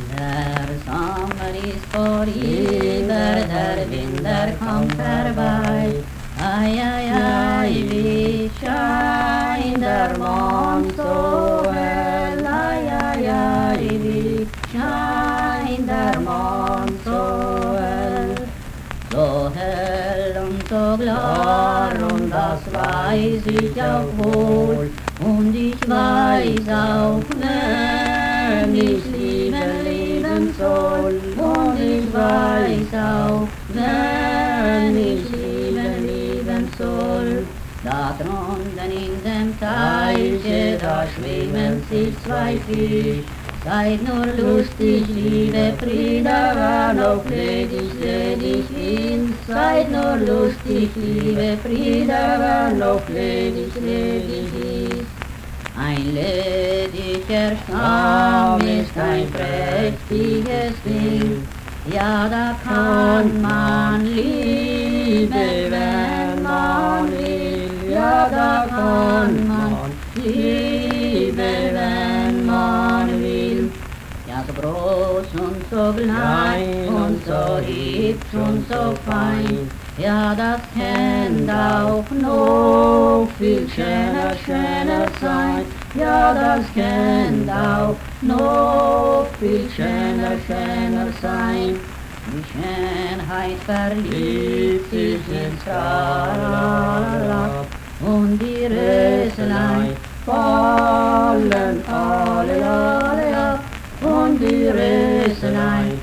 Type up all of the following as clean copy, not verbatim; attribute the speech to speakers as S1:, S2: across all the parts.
S1: Der Sommer ist vorüber, der Winter kommt herbei. Ei, ei, ei, wie scheint der Mond so hell. Ei, ei, ei, wie scheint der Mond so hell. So hell und so klar, und das weiß ich auch wohl. Und ich weiß auch, wenn ich lieben soll. Und ich weiß auch, wenn ich lieben soll. Da drunten in dem Teiche, da schwimmen sich zwei Fisch. Seid nur lustig, liebe Brüder, wann auch ledig hin. Seid nur lustig, liebe Brüder, wann auch ledig ist. Ein lediger Stamm ist ein prächtiges Ding. Ja, da kann man lieben, wenn man will. Ja, da kann man lieben, wenn man will. Ja, so groß und so klein und so hübsch und so fein. Ja, das kann auch noch viel schöner sein. Ja, das kann auch noch viel schöner sein. Die Schönheit verliebt sich ins Tralala und die Röslein fallen alle ab. Und die Röslein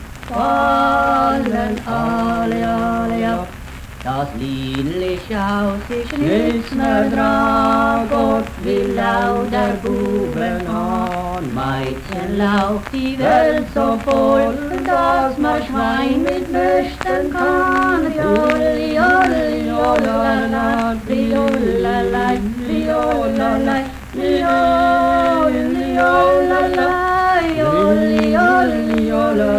S1: fallen alle ab. Das Liedli schaut sich nichts mehr dran, Gott will lauter Buben an. Mädchen lauft die Welt so voll, dass man Schwein mit möchten kann. Jolli, jolli, jollalala, jollalala, jollalala, jolli, jollalala, jolli, jolli, jollalala.